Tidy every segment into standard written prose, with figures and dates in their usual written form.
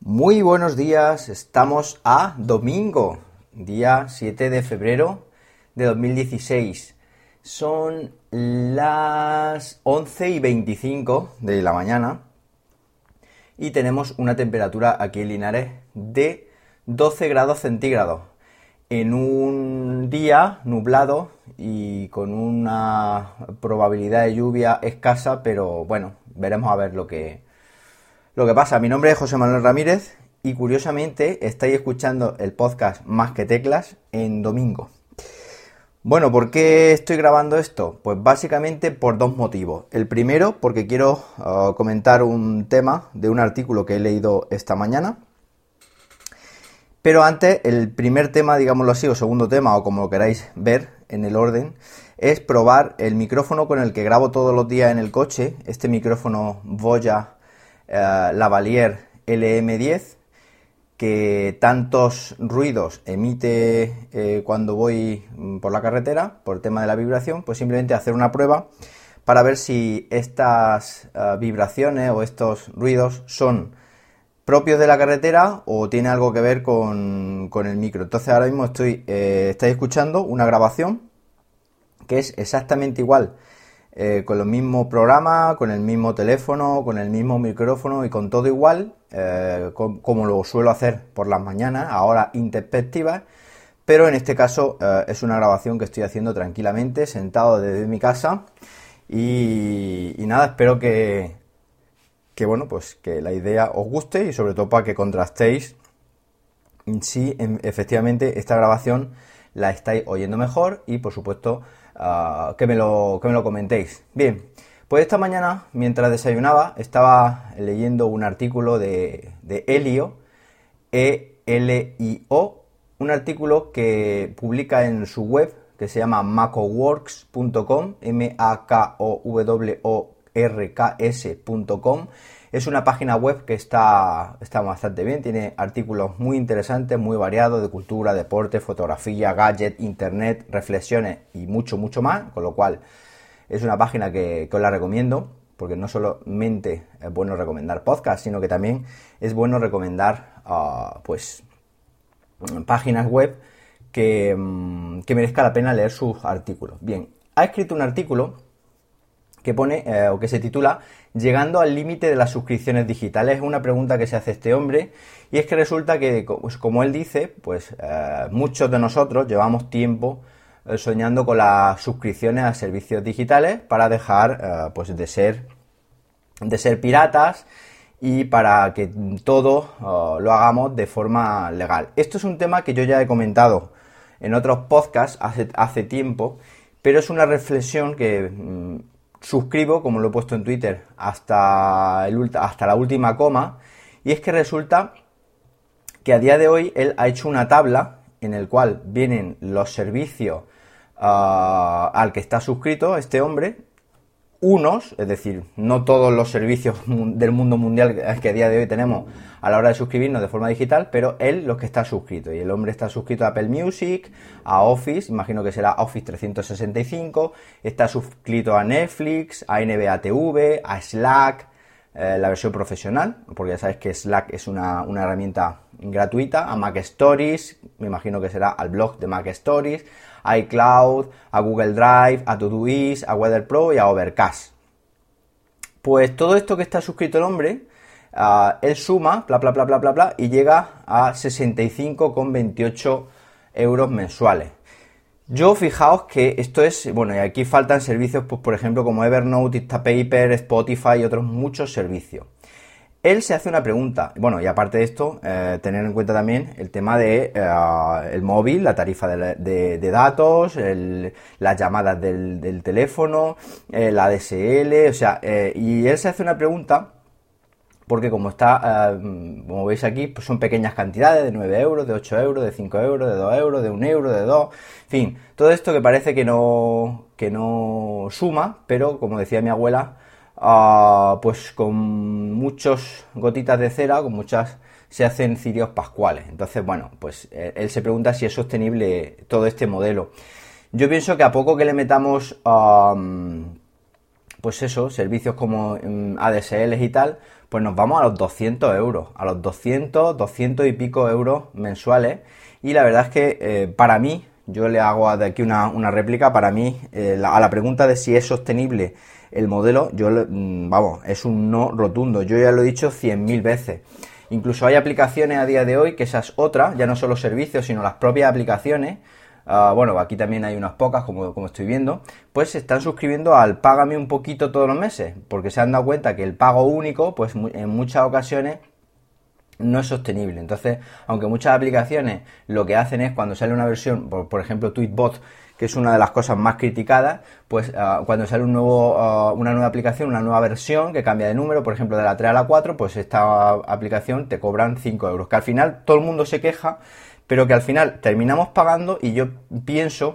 Muy buenos días, estamos a domingo, día 7 de febrero de 2016. Son las 11:25 de la mañana y tenemos una temperatura aquí en Linares de 12 grados centígrados. En un día nublado y con una probabilidad de lluvia escasa, pero bueno, veremos a ver lo que pasa. Mi nombre es José Manuel Ramírez y curiosamente estáis escuchando el podcast Más que Teclas en domingo. Bueno, ¿por qué estoy grabando esto? Pues básicamente por dos motivos. El primero, porque quiero comentar un tema de un artículo que he leído esta mañana. Pero antes, el primer tema, digámoslo así, o segundo tema, o como lo queráis ver en el orden, es probar el micrófono con el que grabo todos los días en el coche, este micrófono Voya Lavalier LM10, que tantos ruidos emite cuando voy por la carretera, por el tema de la vibración. Pues simplemente hacer una prueba para ver si estas vibraciones o estos ruidos son propios de la carretera o tiene algo que ver con el micro. Entonces ahora mismo estáis escuchando una grabación que es exactamente igual, con los mismos programas, con el mismo teléfono, con el mismo micrófono y con todo igual, como lo suelo hacer por las mañanas, ahora introspectivas, pero en este caso es una grabación que estoy haciendo tranquilamente, sentado desde mi casa y nada, espero que bueno, pues que la idea os guste y sobre todo para que contrastéis si efectivamente esta grabación la estáis oyendo mejor y por supuesto que me lo comentéis. Bien, pues esta mañana mientras desayunaba estaba leyendo un artículo de Elio, E-L-I-O, un artículo que publica en su web que se llama macoworks.com, makoworks.com. Es una página web que está bastante bien, tiene artículos muy interesantes, muy variados, de cultura, deporte, fotografía, gadget, internet, reflexiones y mucho, mucho más, con lo cual es una página que os la recomiendo, porque no solamente es bueno recomendar podcasts, sino que también es bueno recomendar pues páginas web que merezca la pena leer sus artículos. Bien, ha escrito un artículo que pone, o que se titula "Llegando al límite de las suscripciones digitales". Es una pregunta que se hace este hombre, y es que resulta que, pues, como él dice, pues muchos de nosotros llevamos tiempo soñando con las suscripciones a servicios digitales para dejar pues de ser piratas y para que todo lo hagamos de forma legal. Esto es un tema que yo ya he comentado en otros podcasts hace tiempo, pero es una reflexión que suscribo, como lo he puesto en Twitter, hasta la última coma, y es que resulta que a día de hoy él ha hecho una tabla en el cual vienen los servicios al que está suscrito este hombre, unos, es decir, no todos los servicios del mundo mundial que a día de hoy tenemos a la hora de suscribirnos de forma digital, pero él los que está suscrito. Y el hombre está suscrito a Apple Music, a Office, imagino que será Office 365, está suscrito a Netflix, a NBA TV, a Slack, la versión profesional, porque ya sabes que Slack es una herramienta gratuita, a Mac Stories, me imagino que será al blog de Mac Stories, a iCloud, a Google Drive, a Todoist, a Weather Pro y a Overcast. Pues todo esto que está suscrito el hombre, él suma, bla, bla, bla, bla, bla, bla, y llega a 65,28 euros mensuales. Yo, fijaos que esto es, bueno, y aquí faltan servicios, pues por ejemplo, como Evernote, Instapaper, Spotify y otros muchos servicios. Él se hace una pregunta, bueno, y aparte de esto, tener en cuenta también el tema de el móvil, la tarifa de datos, las llamadas del teléfono, la ADSL, o sea, y él se hace una pregunta, porque como está, como veis aquí, pues son pequeñas cantidades de 9 euros, de 8 euros, de 5 euros, de 2 euros, de 1 euro, de 2, en fin, todo esto que parece que no suma, pero como decía mi abuela, pues con muchas gotitas de cera, con muchas se hacen cirios pascuales. Entonces, bueno, pues él se pregunta si es sostenible todo este modelo. Yo pienso que a poco que le metamos pues eso, servicios como ADSL y tal, pues nos vamos a los 200 euros, a los 200 y pico euros mensuales. Y la verdad es que para mí, yo le hago de aquí una réplica, para mí, a la pregunta de si es sostenible el modelo, vamos, es un no rotundo. Yo ya lo he dicho 100.000 veces. Incluso hay aplicaciones a día de hoy, que esa es otra, ya no solo servicios, sino las propias aplicaciones. Bueno, aquí también hay unas pocas, como estoy viendo, pues se están suscribiendo al págame un poquito todos los meses, porque se han dado cuenta que el pago único, pues en muchas ocasiones no es sostenible. Entonces, aunque muchas aplicaciones lo que hacen es cuando sale una versión, por ejemplo Tweetbot, que es una de las cosas más criticadas, pues cuando sale una nueva aplicación, una nueva versión que cambia de número, por ejemplo de la 3 a la 4, pues esta aplicación te cobran 5 euros, que al final todo el mundo se queja, pero que al final terminamos pagando. Y yo pienso,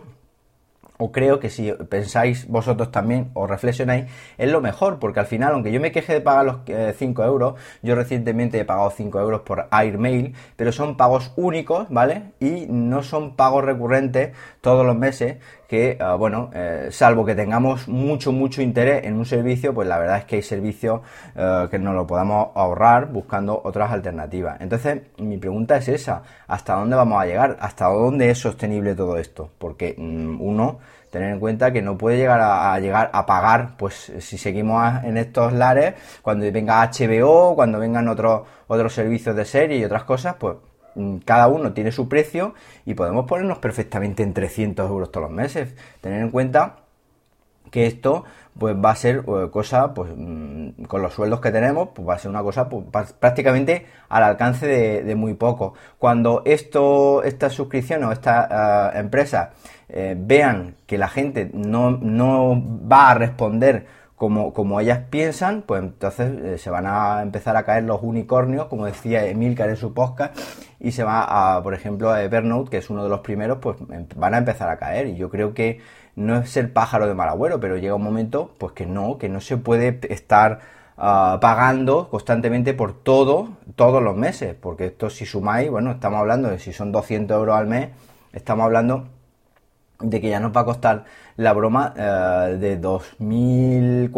o creo que si pensáis vosotros también o reflexionáis, es lo mejor, porque al final, aunque yo me queje de pagar los 5 euros, yo recientemente he pagado 5 euros por Airmail, pero son pagos únicos, ¿vale? Y no son pagos recurrentes todos los meses, que, salvo que tengamos mucho interés en un servicio, pues la verdad es que hay servicios que nos lo podamos ahorrar buscando otras alternativas. Entonces, mi pregunta es esa: ¿hasta dónde vamos a llegar? ¿Hasta dónde es sostenible todo esto? Porque tener en cuenta que no puede llegar a pagar, pues si seguimos en estos lares, cuando venga HBO, cuando vengan otros servicios de serie y otras cosas, pues cada uno tiene su precio y podemos ponernos perfectamente en 300 euros todos los meses. Tener en cuenta que esto pues va a ser cosa, pues con los sueldos que tenemos, pues va a ser una cosa pues, prácticamente al alcance de muy poco. Cuando estas suscripciones o estas empresas vean que la gente no va a responder como ellas piensan, pues entonces se van a empezar a caer los unicornios, como decía Emilcar en su podcast, y se va por ejemplo, a Evernote, que es uno de los primeros, pues van a empezar a caer. Y yo creo que no es ser pájaro de mal agüero, pero llega un momento pues que no se puede estar pagando constantemente por todos los meses, porque esto, si sumáis, bueno, estamos hablando de, si son 200 euros al mes, estamos hablando de que ya nos va a costar la broma de 2.400,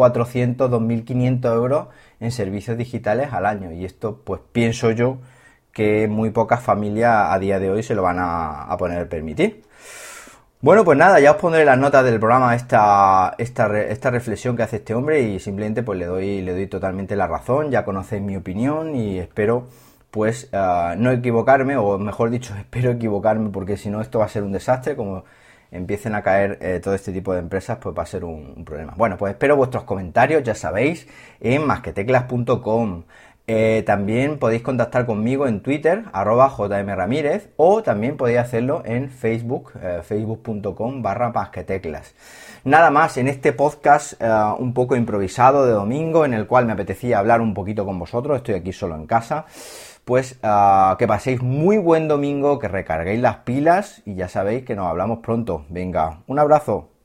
2.500 euros en servicios digitales al año. Y esto, pues pienso yo que muy pocas familias a día de hoy se lo van a poder permitir. Bueno, pues nada, ya os pondré las notas del programa esta reflexión que hace este hombre, y simplemente pues le doy totalmente la razón. Ya conocéis mi opinión y espero pues no equivocarme, o mejor dicho, espero equivocarme, porque si no esto va a ser un desastre. Como empiecen a caer todo este tipo de empresas, pues va a ser un problema. Bueno, pues espero vuestros comentarios, ya sabéis, en masqueteclas.com. También podéis contactar conmigo en Twitter, @jmramírez, o también podéis hacerlo en Facebook, facebook.com/masqueteclas. Nada más en este podcast un poco improvisado de domingo, en el cual me apetecía hablar un poquito con vosotros. Estoy aquí solo en casa. Pues que paséis muy buen domingo, que recarguéis las pilas, y ya sabéis que nos hablamos pronto. Venga, un abrazo.